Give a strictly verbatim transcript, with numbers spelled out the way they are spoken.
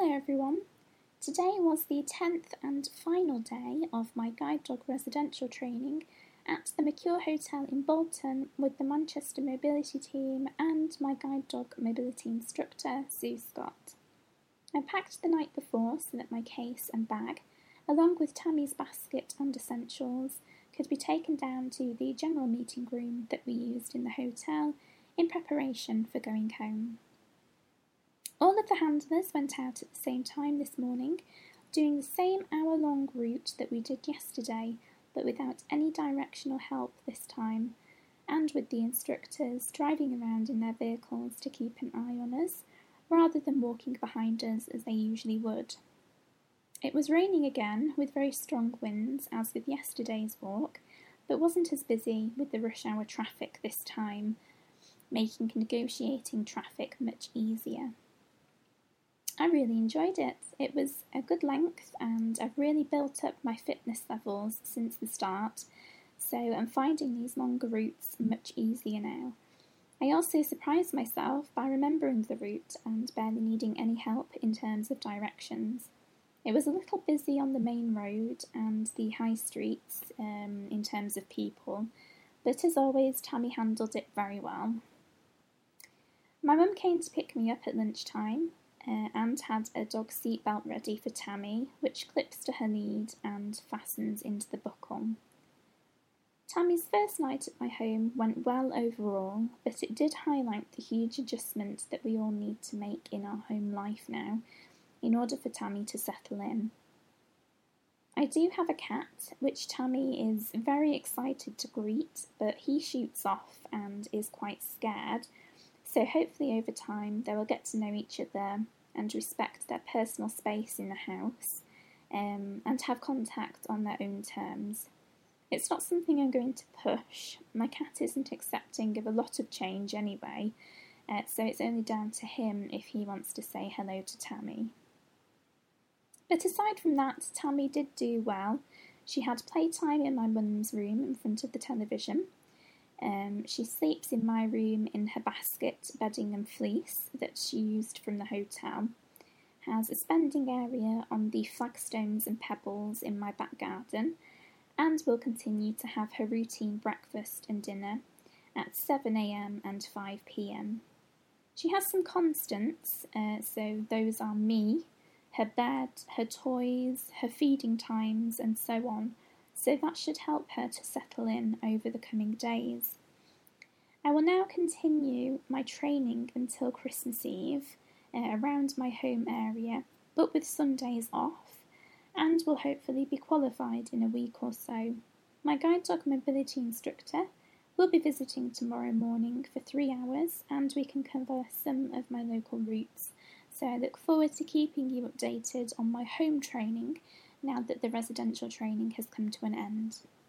Hello everyone. Today was the tenth and final day of my guide dog residential training at the Mercure Hotel in Bolton with the Manchester Mobility team and my guide dog mobility instructor, Sue Scott. I packed the night before so that my case and bag, along with Tammy's basket and essentials, could be taken down to the general meeting room that we used in the hotel in preparation for going home. All of the handlers went out at the same time this morning, doing the same hour-long route that we did yesterday, but without any directional help this time, and with the instructors driving around in their vehicles to keep an eye on us, rather than walking behind us as they usually would. It was raining again, with very strong winds, as with yesterday's walk, but wasn't as busy with the rush hour traffic this time, making negotiating traffic much easier. I really enjoyed it. It was a good length and I've really built up my fitness levels since the start, so I'm finding these longer routes much easier now. I also surprised myself by remembering the route and barely needing any help in terms of directions. It was a little busy on the main road and the high streets um, in terms of people, but as always Tammy handled it very well. My mum came to pick me up at lunchtime, Uh, and had a dog seatbelt ready for Tammy, which clips to her lead and fastens into the buckle. Tammy's first night at my home went well overall, but it did highlight the huge adjustment that we all need to make in our home life now, in order for Tammy to settle in. I do have a cat, which Tammy is very excited to greet, but he shoots off and is quite scared, so hopefully over time they will get to know each other and respect their personal space in the house um, and have contact on their own terms. It's not something I'm going to push. My cat isn't accepting of a lot of change anyway, uh, so it's only down to him if he wants to say hello to Tammy. But aside from that, Tammy did do well. She had playtime in my mum's room in front of the television. Um, she sleeps in my room in her basket, bedding and fleece that she used from the hotel, has a spending area on the flagstones and pebbles in my back garden, and will continue to have her routine breakfast and dinner at seven a.m. and five p.m. She has some constants, uh, so those are me, her bed, her toys, her feeding times, and so on, so that should help her to settle in over the coming days. I will now continue my training until Christmas Eve uh, around my home area, but with Sundays off, and will hopefully be qualified in a week or so. My guide dog mobility instructor will be visiting tomorrow morning for three hours and we can cover some of my local routes, so I look forward to keeping you updated on my home training now that the residential training has come to an end.